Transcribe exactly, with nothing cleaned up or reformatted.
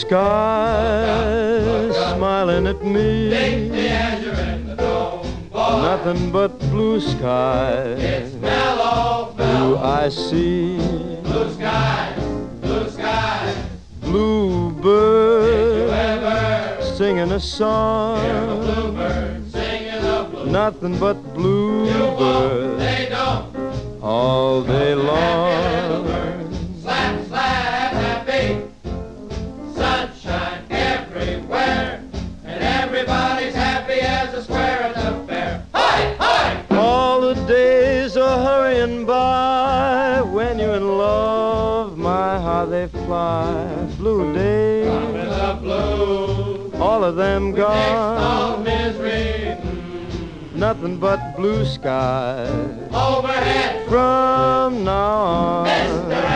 sky smiling at me. Nothing but blue sky. Blue I see. Blue sky, blue sky. Blue bird singing a song. Nothing but blue bird all day long. Slap, slap, happy. Sunshine everywhere. And everybody's happy as a square at the fair. Hi, hi! All the days are hurrying by. When you're in love, my, how they fly. Blue days, The blue. all of them Next all gone. misery. Nothing but blue skies Overhead. from now on. Mister